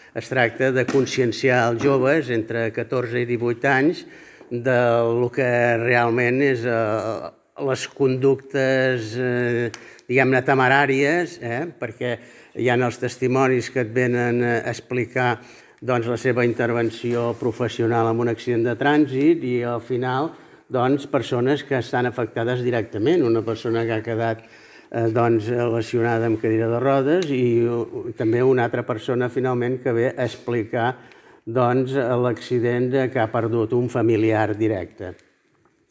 Es tracta de conscienciar els joves entre 14 i 18 anys del que realment és les conductes, diguem-ne, temeràries, perquè hi ha els testimonis que et venen a explicar la seva intervenció professional en un accident de trànsit i al final persones que estan afectades directament, una persona que ha quedat lesionada amb cadira de rodes i també una altra persona finalment que ve a explicar l'accident que ha perdut un familiar directe.